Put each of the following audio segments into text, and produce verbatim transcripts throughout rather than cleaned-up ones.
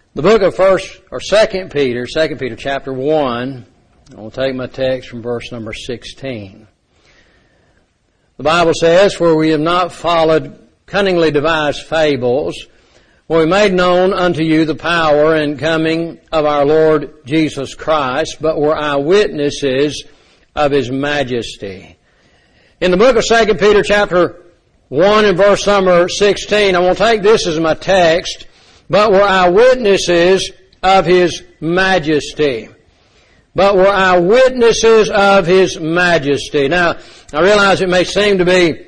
The book of First or Second Peter, Second Peter chapter one. I'll take my text from verse number sixteen. The Bible says, "For we have not followed cunningly devised fables, for we made known unto you the power and coming of our Lord Jesus Christ, but were eyewitnesses of His majesty." In the book of Second Peter chapter one and verse number sixteen, I will take this as my text, but were eyewitnesses of His majesty. But were eyewitnesses of His majesty. Now, I realize it may seem to be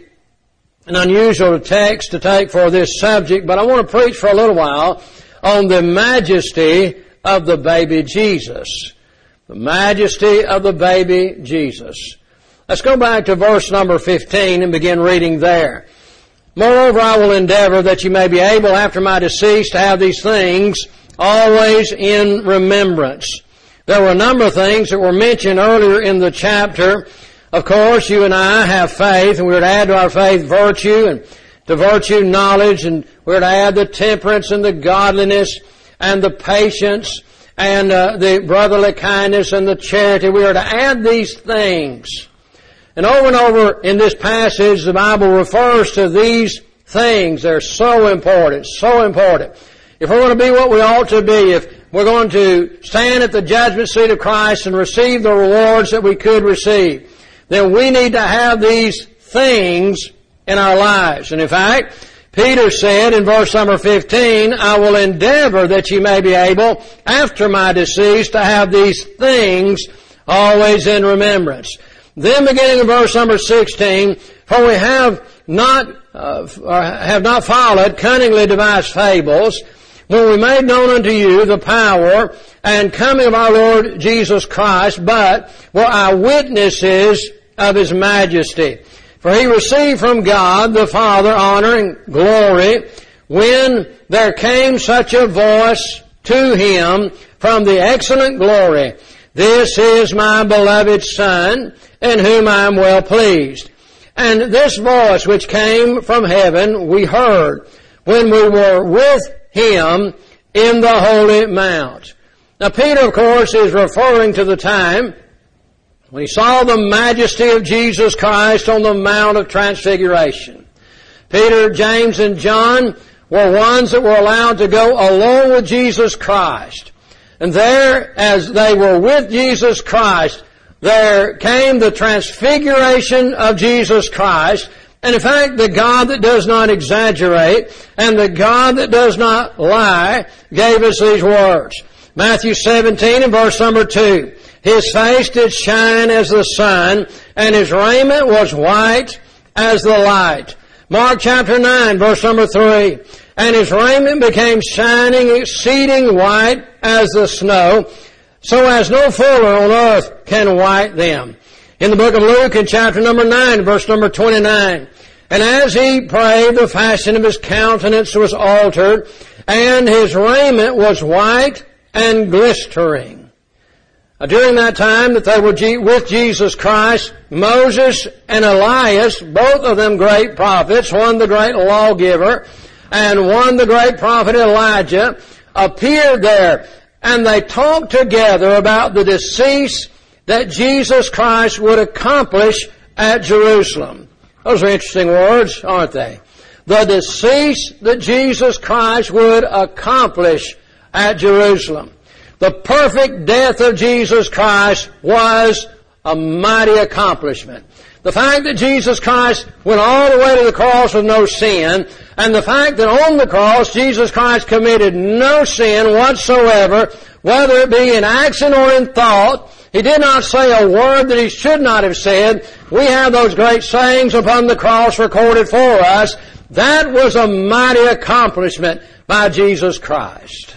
an unusual text to take for this subject, but I want to preach for a little while on the majesty of the baby Jesus. The majesty of the baby Jesus. Let's go back to verse number fifteen and begin reading there. "Moreover, I will endeavor that you may be able after my decease to have these things always in remembrance." There were a number of things that were mentioned earlier in the chapter. Of course, you and I have faith, and we're to add to our faith virtue, and to virtue knowledge, and we're to add the temperance and the godliness and the patience and uh, the brotherly kindness and the charity. We are to add these things. And over and over in this passage, the Bible refers to these things. They're so important, so important. If we're going to be what we ought to be, if we're going to stand at the judgment seat of Christ and receive the rewards that we could receive, then we need to have these things in our lives. And in fact, Peter said in verse number fifteen, "I will endeavor that you may be able, after my decease, to have these things always in remembrance." Then beginning in verse number sixteen, "For we have not, uh, have not followed cunningly devised fables, when we made known unto you the power and coming of our Lord Jesus Christ, but were eyewitnesses of His majesty. For He received from God the Father honor and glory, when there came such a voice to Him from the excellent glory, This is my beloved Son, in whom I am well pleased. And this voice which came from heaven we heard when we were with Him in the holy mount." Now Peter, of course, is referring to the time when he saw the majesty of Jesus Christ on the Mount of Transfiguration. Peter, James, and John were ones that were allowed to go along with Jesus Christ. And there, as they were with Jesus Christ, there came the transfiguration of Jesus Christ. And in fact, the God that does not exaggerate and the God that does not lie gave us these words. Matthew seventeen and verse number two. "His face did shine as the sun, and His raiment was white as the light." Mark chapter nine, verse number three. "And His raiment became shining, exceeding white as the snow, so as no fuller on earth can white them." In the book of Luke, in chapter number nine, verse number twenty-nine, "And as He prayed, the fashion of His countenance was altered, and His raiment was white and glistering." Now, during that time that they were with Jesus Christ, Moses and Elias, both of them great prophets, one the great lawgiver, and one the great prophet Elijah, appeared there, and they talked together about the decease that Jesus Christ would accomplish at Jerusalem. Those are interesting words, aren't they? The decease that Jesus Christ would accomplish at Jerusalem. The perfect death of Jesus Christ was a mighty accomplishment. The fact that Jesus Christ went all the way to the cross with no sin, and the fact that on the cross Jesus Christ committed no sin whatsoever, whether it be in action or in thought. He did not say a word that He should not have said. We have those great sayings upon the cross recorded for us. That was a mighty accomplishment by Jesus Christ.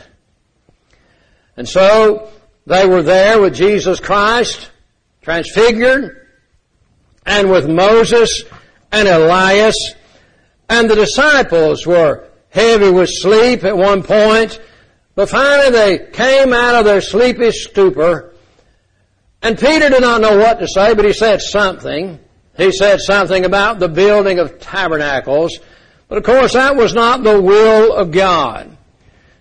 And so they were there with Jesus Christ, transfigured, and with Moses and Elias, and the disciples were heavy with sleep at one point, but finally they came out of their sleepy stupor, and Peter did not know what to say, but he said something. He said something about the building of tabernacles, but of course that was not the will of God.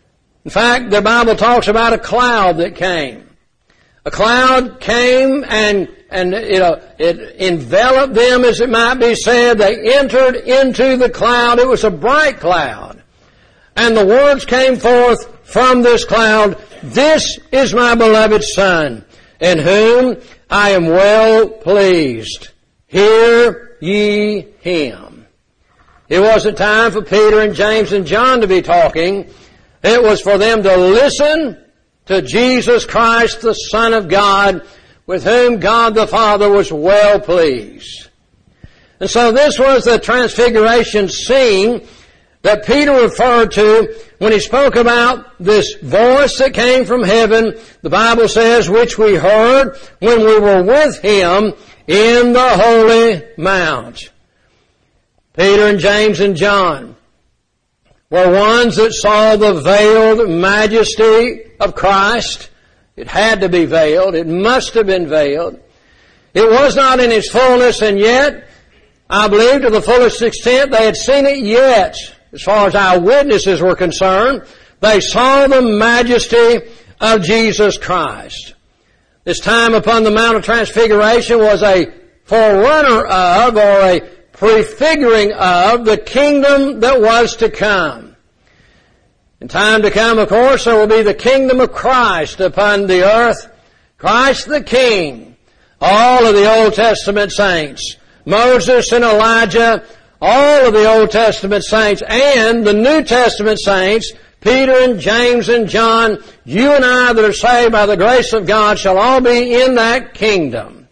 In fact, the Bible talks about a cloud that came. A cloud came and, and you know, it enveloped them, as it might be said. They entered into the cloud. It was a bright cloud. And the words came forth from this cloud, "This is my beloved Son, in whom I am well pleased. Hear ye him." It wasn't time for Peter and James and John to be talking. It was for them to listen to Jesus Christ, the Son of God, with whom God the Father was well pleased. And so this was the transfiguration scene that Peter referred to when he spoke about this voice that came from heaven, the Bible says, which we heard when we were with him in the holy mount. Peter and James and John were ones that saw the veiled majesty of Christ. It had to be veiled. It must have been veiled. It was not in His fullness, and yet, I believe to the fullest extent, they had seen it yet. As far as eyewitnesses were concerned, they saw the majesty of Jesus Christ. This time upon the Mount of Transfiguration was a forerunner of, or a prefiguring of, the kingdom that was to come. In time to come, of course, there will be the kingdom of Christ upon the earth. Christ the King. All of the Old Testament saints, Moses and Elijah, all of the Old Testament saints and the New Testament saints, Peter and James and John, you and I that are saved by the grace of God shall all be in that kingdom.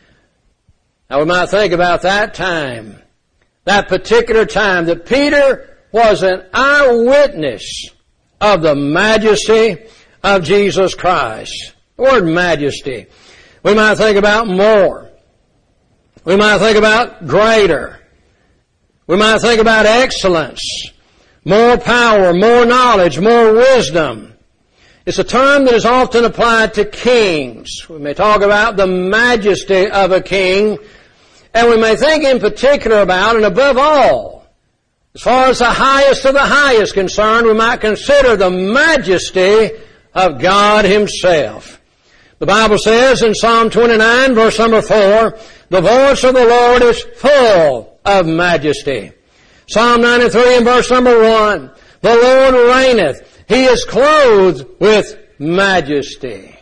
Now we might think about that time, that particular time that Peter was an eyewitness of the majesty of Jesus Christ. The word majesty. We might think about more. We might think about greater. We might think about excellence, more power, more knowledge, more wisdom. It's a term that is often applied to kings. We may talk about the majesty of a king, and we may think in particular about, and above all, as far as the highest of the highest concerned, we might consider the majesty of God Himself. The Bible says in Psalm twenty-nine, verse number four, "The voice of the Lord is full of majesty." Psalm ninety-three and verse number one, "The Lord reigneth. He is clothed with majesty."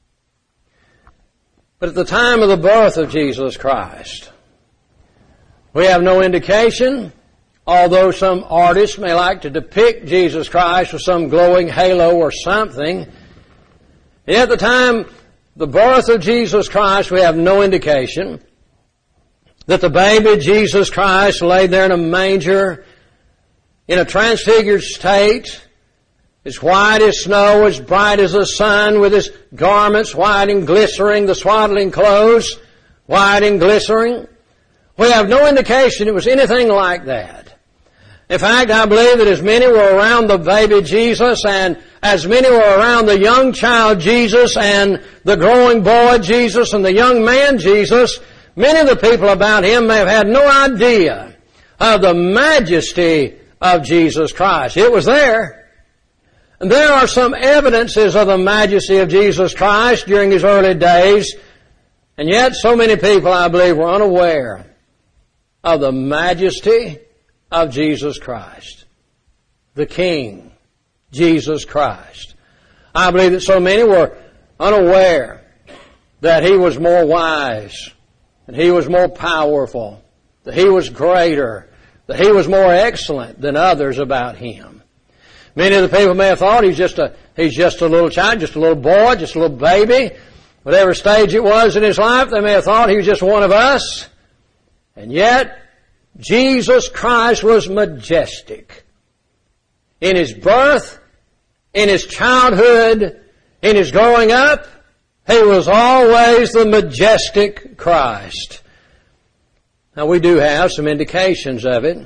But at the time of the birth of Jesus Christ, we have no indication, although some artists may like to depict Jesus Christ with some glowing halo or something. Yet at the time the birth of Jesus Christ, we have no indication that the baby Jesus Christ laid there in a manger in a transfigured state, as white as snow, as bright as the sun, with his garments white and glistening, the swaddling clothes white and glistening. We have no indication it was anything like that. In fact, I believe that as many were around the baby Jesus and as many were around the young child Jesus and the growing boy Jesus and the young man Jesus, many of the people about him may have had no idea of the majesty of Jesus Christ. It was there. And there are some evidences of the majesty of Jesus Christ during His early days, and yet so many people, I believe, were unaware of the majesty of Jesus Christ, the King, Jesus Christ. I believe that so many were unaware that He was more wise, that He was more powerful, that He was greater, that He was more excellent than others about Him. Many of the people may have thought He's just a, He's just a little child, just a little boy, just a little baby. Whatever stage it was in His life, they may have thought He was just one of us. And yet, Jesus Christ was majestic. In His birth, in His childhood, in His growing up, He was always the majestic Christ. Now we do have some indications of it.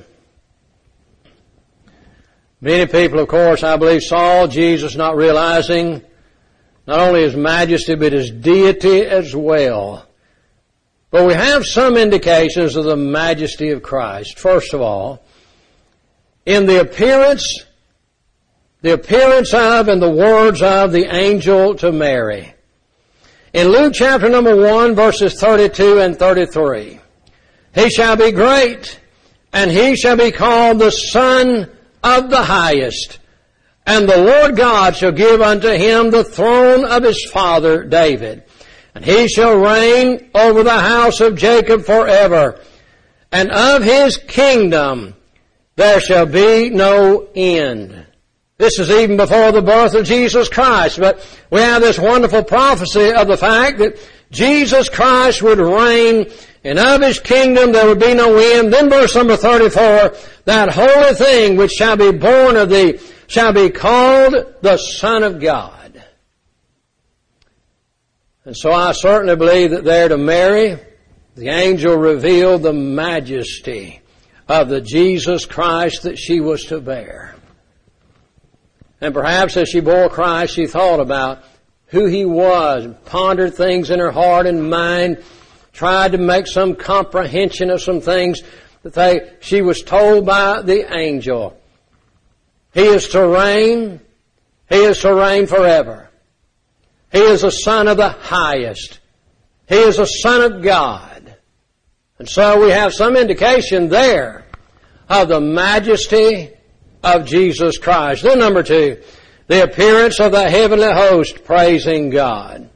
Many people, of course, I believe, saw Jesus not realizing not only His majesty but His deity as well. But we have some indications of the majesty of Christ. First of all, in the appearance, the appearance of and the words of the angel to Mary. In Luke chapter number one, verses thirty-two and thirty-three, he shall be great, and he shall be called the Son of the Highest. And the Lord God shall give unto him the throne of his father David. And he shall reign over the house of Jacob forever. And of his kingdom there shall be no end. This is even before the birth of Jesus Christ. But we have this wonderful prophecy of the fact that Jesus Christ would reign, and of his kingdom there would be no end. Then verse number thirty-four, that holy thing which shall be born of thee shall be called the Son of God. And so I certainly believe that there to Mary, the angel revealed the majesty of the Jesus Christ that she was to bear. And perhaps as she bore Christ, she thought about who he was, pondered things in her heart and mind, tried to make some comprehension of some things that they, she was told by the angel. He is to reign. He is to reign forever. He is the Son of the Highest. He is the Son of God. And so we have some indication there of the majesty of Jesus Christ. Then number two, the appearance of the heavenly host praising God.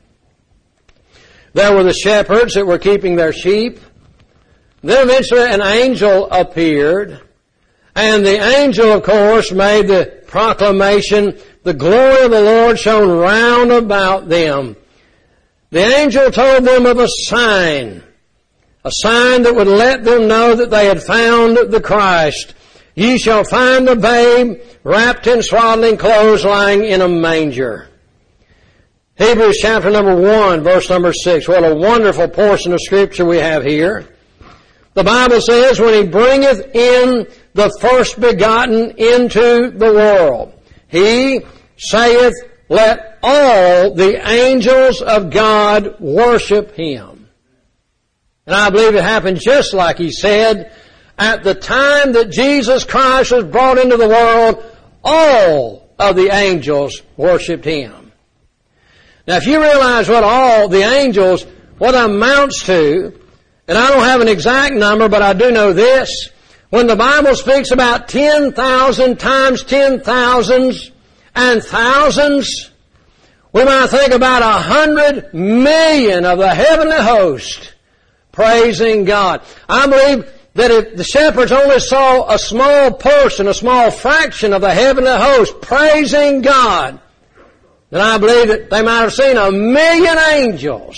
There were the shepherds that were keeping their sheep. Then eventually an angel appeared. And the angel, of course, made the proclamation, the glory of the Lord shone round about them. The angel told them of a sign, a sign that would let them know that they had found the Christ. Ye shall find the babe wrapped in swaddling clothes lying in a manger. Hebrews chapter number one, verse number six. What a wonderful portion of Scripture we have here. The Bible says, when he bringeth in the first begotten into the world, he saith, let all the angels of God worship him. And I believe it happened just like he said. At the time that Jesus Christ was brought into the world, all of the angels worshiped him. Now if you realize what all the angels, what amounts to, and I don't have an exact number, but I do know this. When the Bible speaks about ten thousand times ten thousands and thousands, we might think about a hundred million of the heavenly host praising God. I believe that if the shepherds only saw a small portion, a small fraction of the heavenly host praising God, then I believe that they might have seen a million angels.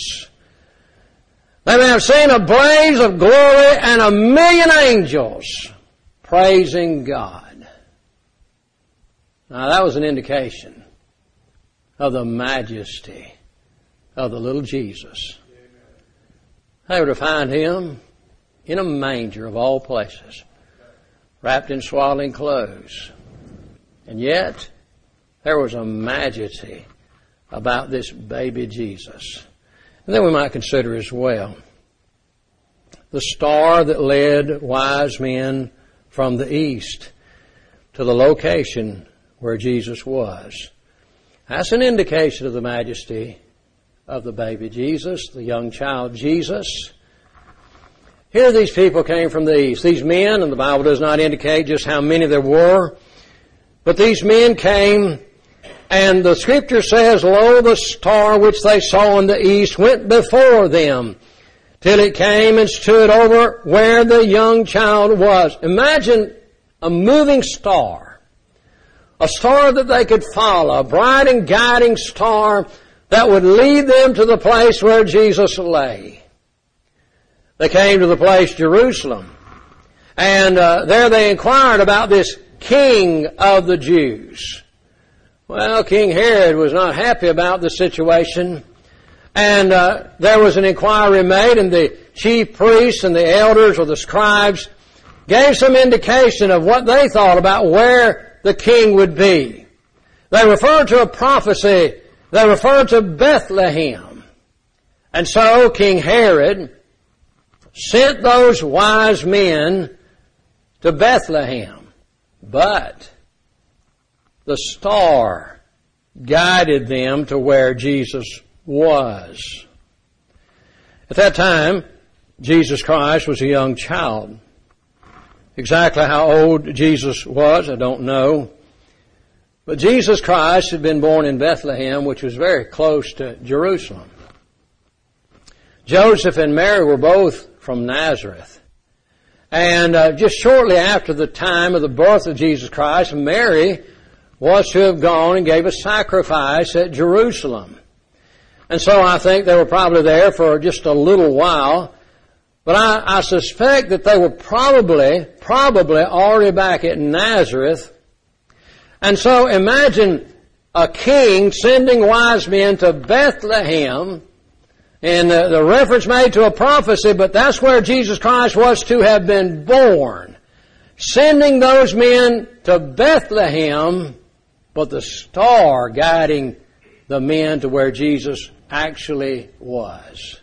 They may have seen a blaze of glory and a million angels praising God. Now that was an indication of the majesty of the little Jesus. They were to find him in a manger of all places, wrapped in swaddling clothes. And yet, there was a majesty about this baby Jesus. And then we might consider as well the star that led wise men from the east to the location where Jesus was. That's an indication of the majesty of the baby Jesus, the young child Jesus. Here these people came from the east. These men, and the Bible does not indicate just how many there were, but these men came, and the Scripture says, lo, the star which they saw in the east went before them, till it came and stood over where the young child was. Imagine a moving star, a star that they could follow, a bright and guiding star that would lead them to the place where Jesus lay. They came to the place Jerusalem, and uh, there they inquired about this King of the Jews. Well, King Herod was not happy about the situation, and uh, there was an inquiry made, and the chief priests and the elders or the scribes gave some indication of what they thought about where the king would be. They referred to a prophecy. They referred to Bethlehem. And so King Herod sent those wise men to Bethlehem. But the star guided them to where Jesus was. At that time, Jesus Christ was a young child. Exactly how old Jesus was, I don't know. But Jesus Christ had been born in Bethlehem, which was very close to Jerusalem. Joseph and Mary were both from Nazareth. And uh, just shortly after the time of the birth of Jesus Christ, Mary was to have gone and gave a sacrifice at Jerusalem. And so I think they were probably there for just a little while. But I, I suspect that they were probably, probably already back at Nazareth. And so imagine a king sending wise men to Bethlehem, and the, the reference made to a prophecy, but that's where Jesus Christ was to have been born. Sending those men to Bethlehem, but the star guiding the men to where Jesus actually was.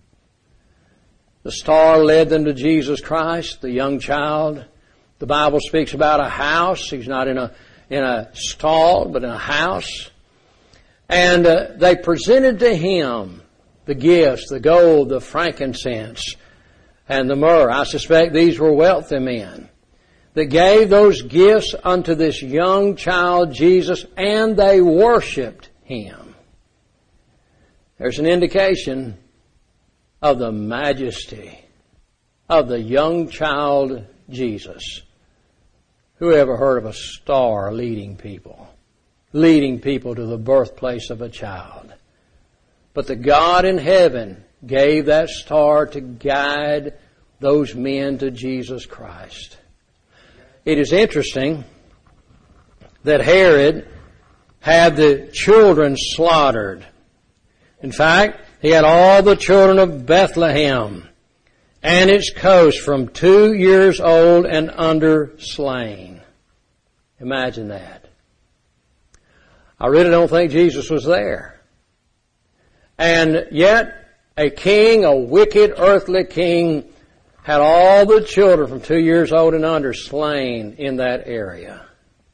The star led them to Jesus Christ, the young child. The Bible speaks about a house. He's not in a in a stall, but in a house. And uh, they presented to him the gifts, the gold, the frankincense, and the myrrh. I suspect these were wealthy men that gave those gifts unto this young child Jesus, and they worshiped him. There's an indication of the majesty of the young child Jesus. Who ever heard of a star leading people? Leading people to the birthplace of a child. But the God in heaven gave that star to guide those men to Jesus Christ. It is interesting that Herod had the children slaughtered. In fact, he had all the children of Bethlehem and its coast from two years old and under slain. Imagine that. I really don't think Jesus was there. And yet, a king, a wicked earthly king, had all the children from two years old and under slain in that area.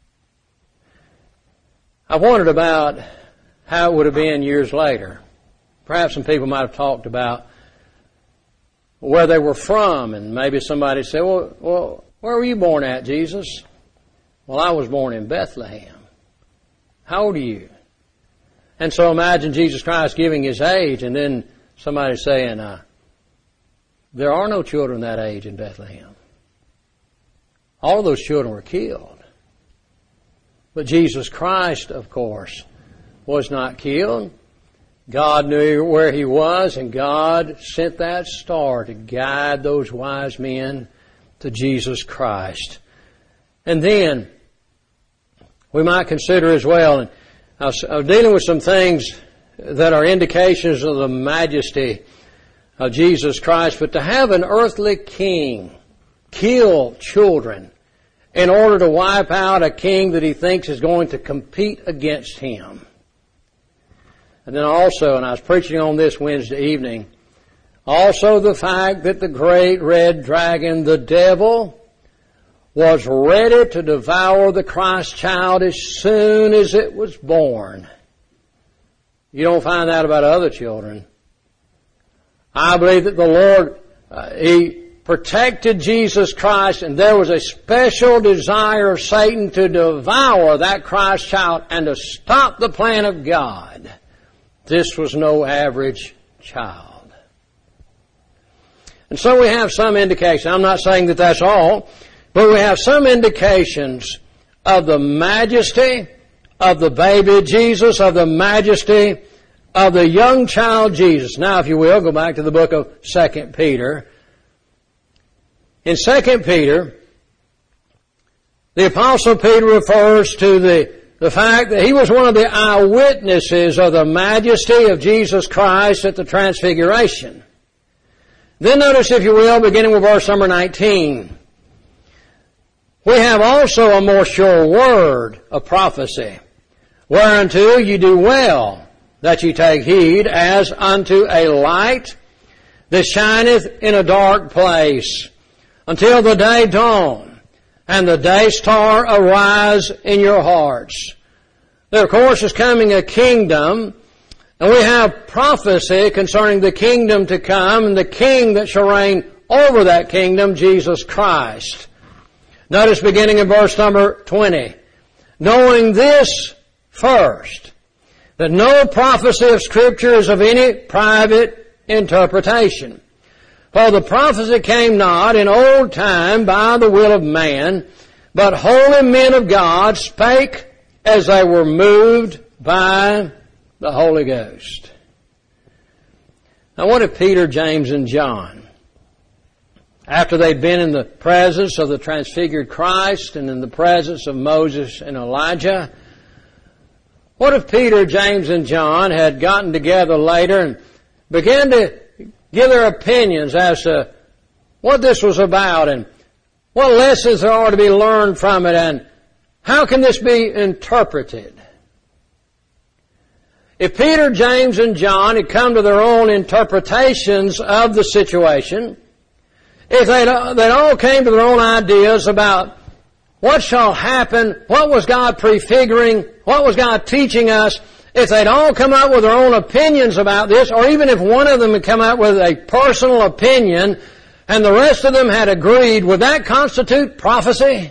I wondered about how it would have been years later. Perhaps some people might have talked about where they were from, and maybe somebody said, well, well, where were you born at, Jesus? Well, I was born in Bethlehem. How old are you? And so imagine Jesus Christ giving his age, and then somebody saying, uh, there are no children that age in Bethlehem. All of those children were killed. But Jesus Christ, of course, was not killed. God knew where he was, and God sent that star to guide those wise men to Jesus Christ. And then, we might consider as well, and I was, I was dealing with some things that are indications of the majesty of Jesus Christ, but to have an earthly king kill children in order to wipe out a king that he thinks is going to compete against him. And then also, and I was preaching on this Wednesday evening, also the fact that the great red dragon, the devil, was ready to devour the Christ child as soon as it was born. You don't find that about other children. I believe that the Lord, uh, He protected Jesus Christ, and there was a special desire of Satan to devour that Christ child and to stop the plan of God. This was no average child. And so we have some indication. I'm not saying that that's all, but we have some indications of the majesty of the baby Jesus, of the majesty of the young child Jesus. Now, if you will, go back to the book of Second Peter. In Second Peter, the Apostle Peter refers to the The fact that he was one of the eyewitnesses of the majesty of Jesus Christ at the Transfiguration. Then notice, if you will, beginning with verse number nineteen. We have also a more sure word of prophecy, whereunto you do well that you take heed, as unto a light that shineth in a dark place, until the day dawn, and the day star arise in your hearts. There, of course, is coming a kingdom, and we have prophecy concerning the kingdom to come and the king that shall reign over that kingdom, Jesus Christ. Notice beginning in verse number twenty. Knowing this first, that no prophecy of Scripture is of any private interpretation. For the prophecy came not in old time by the will of man, but holy men of God spake as they were moved by the Holy Ghost. Now what if Peter, James, and John, after they'd been in the presence of the transfigured Christ and in the presence of Moses and Elijah, what if Peter, James, and John had gotten together later and began to give their opinions as to what this was about and what lessons there are to be learned from it and how can this be interpreted? If Peter, James, and John had come to their own interpretations of the situation, if they'd, they'd all came to their own ideas about what shall happen, what was God prefiguring, what was God teaching us, if they'd all come up with their own opinions about this, or even if one of them had come up with a personal opinion and the rest of them had agreed, would that constitute prophecy?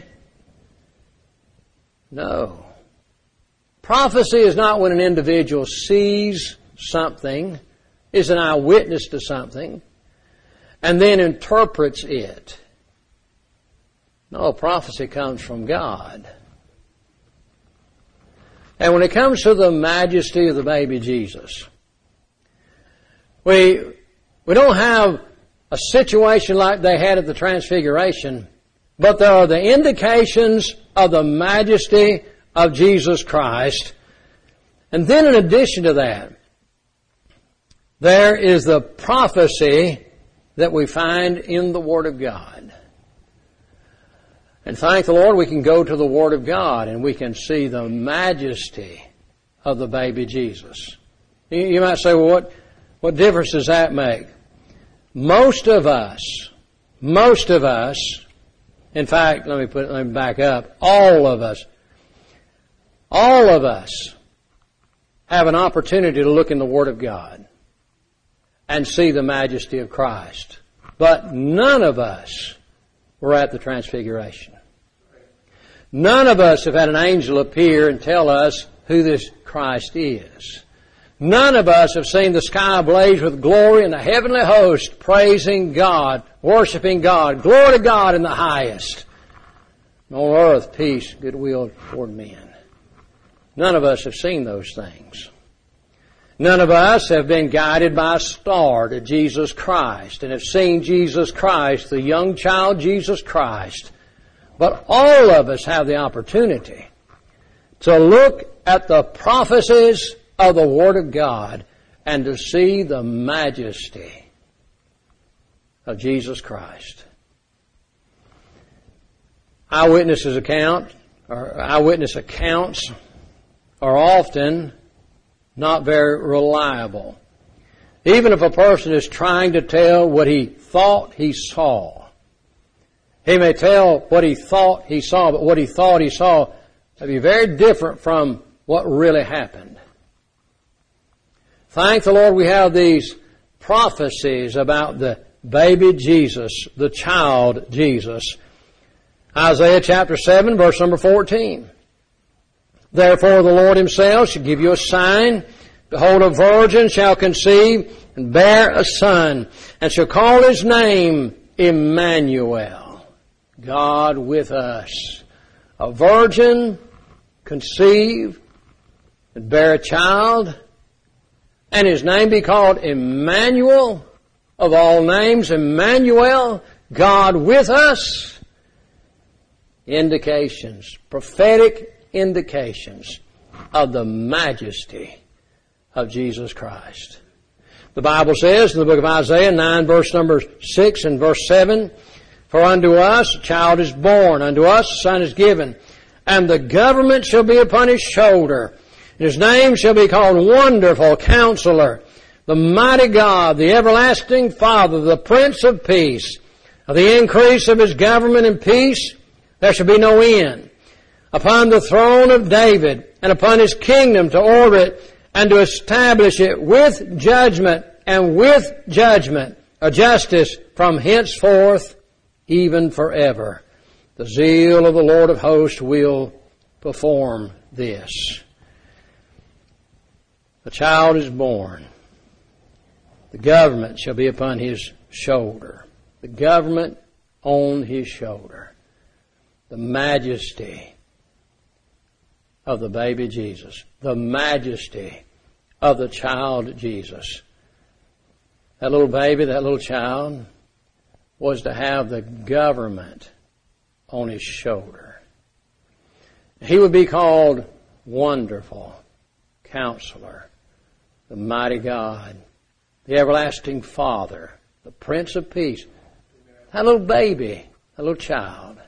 No. Prophecy is not when an individual sees something, is an eyewitness to something, and then interprets it. No, prophecy comes from God. And when it comes to the majesty of the baby Jesus, we, we don't have a situation like they had at the Transfiguration, but there are the indications of the majesty of Jesus Christ. And then in addition to that, there is the prophecy that we find in the Word of God. And thank the Lord we can go to the Word of God and we can see the majesty of the baby Jesus. You might say, well, what, what difference does that make? Most of us, most of us, in fact, let me put, let me back up, all of us, all of us have an opportunity to look in the Word of God and see the majesty of Christ. But none of us were at the Transfiguration. None of us have had an angel appear and tell us who this Christ is. None of us have seen the sky ablaze with glory and the heavenly host praising God, worshiping God. Glory to God in the highest. And on earth, peace, goodwill toward men. None of us have seen those things. None of us have been guided by a star to Jesus Christ and have seen Jesus Christ, the young child Jesus Christ. But all of us have the opportunity to look at the prophecies of the Word of God and to see the majesty of Jesus Christ. Eyewitnesses account, or eyewitness accounts are often not very reliable. Even if a person is trying to tell what he thought he saw, he may tell what he thought he saw, but what he thought he saw may be very different from what really happened. Thank the Lord we have these prophecies about the baby Jesus, the child Jesus. Isaiah chapter seven, verse number fourteen. Therefore the Lord Himself shall give you a sign. Behold, a virgin shall conceive and bear a son, and shall call His name Emmanuel, God with us. A virgin conceive and bear a child, and His name be called Emmanuel, of all names, Emmanuel, God with us. Indications, prophetic indications of the majesty of Jesus Christ. The Bible says in the book of Isaiah nine, verse number six and verse seven, For unto us a child is born, unto us a son is given, and the government shall be upon His shoulder. And His name shall be called Wonderful Counselor, the Mighty God, the Everlasting Father, the Prince of Peace. Of the increase of His government and peace there shall be no end. Upon the throne of David and upon his kingdom to order it and to establish it with judgment and with judgment, a justice from henceforth even forever. The zeal of the Lord of hosts will perform this. A child is born. The government shall be upon his shoulder. The government on his shoulder. The majesty of the baby Jesus. The majesty of the child Jesus. That little baby, that little child, was to have the government on his shoulder. He would be called Wonderful Counselor, the Mighty God, the Everlasting Father, the Prince of Peace. That little baby, that little child.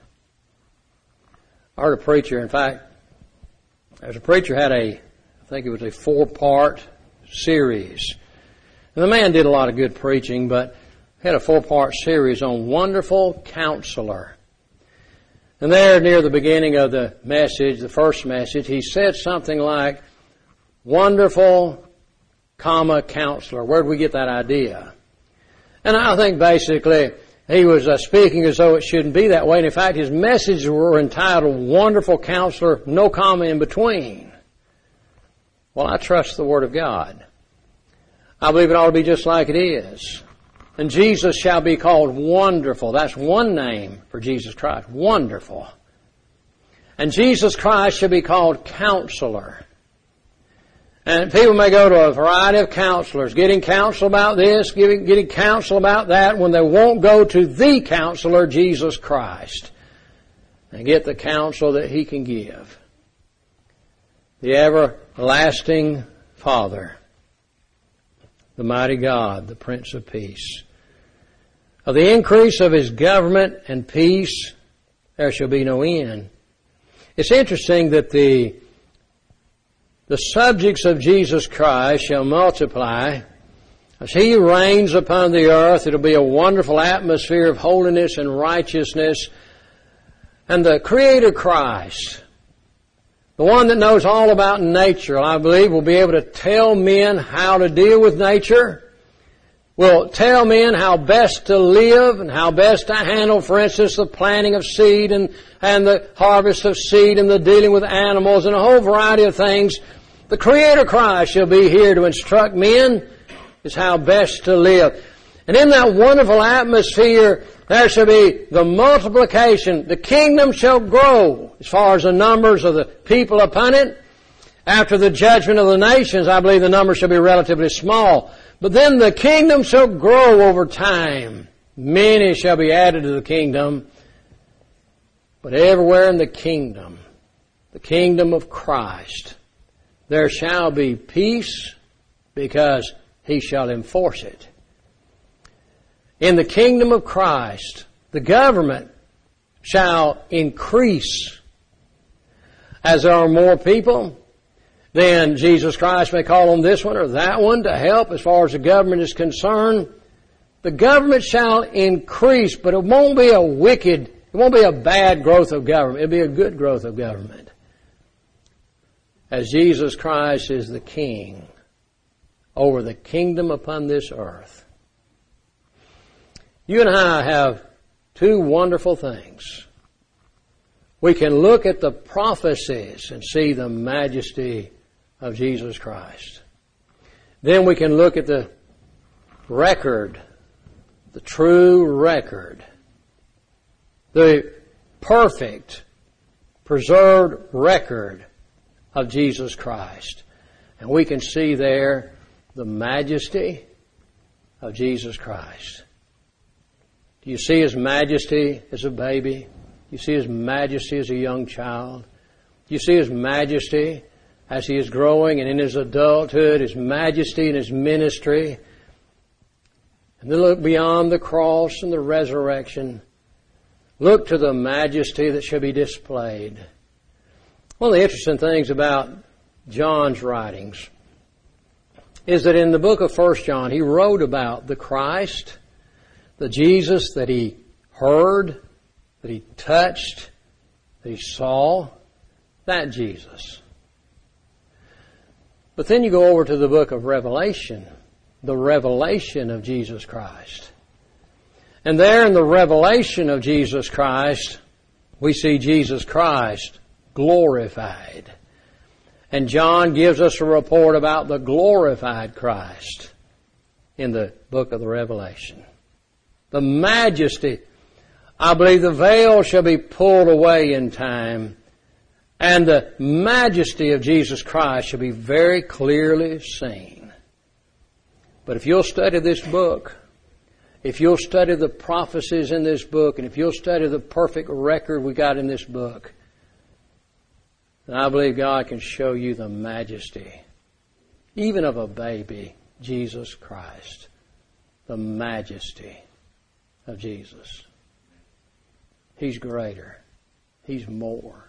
I heard a preacher, in fact, there's a preacher had a, I think it was a four-part series. And the man did a lot of good preaching, but had a four-part series on Wonderful Counselor. And there, near the beginning of the message, the first message, he said something like, Wonderful, comma, Counselor. Where did we get that idea? And I think basically he was uh, speaking as though it shouldn't be that way. And in fact, his messages were entitled Wonderful Counselor, no comma in between. Well, I trust the Word of God. I believe it ought to be just like it is. And Jesus shall be called Wonderful. That's one name for Jesus Christ. Wonderful. And Jesus Christ shall be called Counselor. And people may go to a variety of counselors, getting counsel about this, getting, getting counsel about that, when they won't go to the Counselor, Jesus Christ, and get the counsel that He can give. The everlasting Father, the mighty God, the Prince of Peace. Of the increase of His government and peace, there shall be no end. It's interesting that the The subjects of Jesus Christ shall multiply. As He reigns upon the earth, it'll be a wonderful atmosphere of holiness and righteousness. And the Creator Christ, the one that knows all about nature, I believe, will be able to tell men how to deal with nature. Will tell men how best to live and how best to handle, for instance, the planting of seed and, and the harvest of seed and the dealing with animals and a whole variety of things. The Creator Christ shall be here to instruct men is how best to live. And in that wonderful atmosphere, there shall be the multiplication. The kingdom shall grow as far as the numbers of the people upon it. After the judgment of the nations, I believe the number shall be relatively small. But then the kingdom shall grow over time. Many shall be added to the kingdom. But everywhere in the kingdom, the kingdom of Christ, there shall be peace because He shall enforce it. In the kingdom of Christ, the government shall increase. As there are more people, then Jesus Christ may call on this one or that one to help as far as the government is concerned. The government shall increase, but it won't be a wicked, it won't be a bad growth of government. It'll be a good growth of government. As Jesus Christ is the King over the kingdom upon this earth. You and I have two wonderful things. We can look at the prophecies and see the majesty of Jesus Christ. Then we can look at the record, the true record, the perfect, preserved record of Jesus Christ. And we can see there the majesty of Jesus Christ. Do you see His majesty as a baby? Do you see His majesty as a young child? Do you see His majesty as He is growing and in His adulthood, His majesty in His ministry? And then look beyond the cross and the resurrection. Look to the majesty that shall be displayed. One of the interesting things about John's writings is that in the book of First John, he wrote about the Christ, the Jesus that he heard, that he touched, He saw that Jesus. But then you go over to the book of Revelation, the revelation of Jesus Christ. And there in the revelation of Jesus Christ, we see Jesus Christ glorified. And John gives us a report about the glorified Christ in the book of the Revelation. The majesty. I believe the veil shall be pulled away in time, and the majesty of Jesus Christ shall be very clearly seen. But if you'll study this book, if you'll study the prophecies in this book, and if you'll study the perfect record we got in this book, then I believe God can show you the majesty, even of a baby, Jesus Christ. The majesty of Jesus. He's greater. He's more.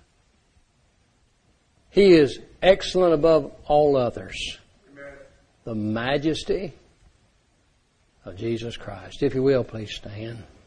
He is excellent above all others. Amen. The majesty of Jesus Christ. If you will, please stand.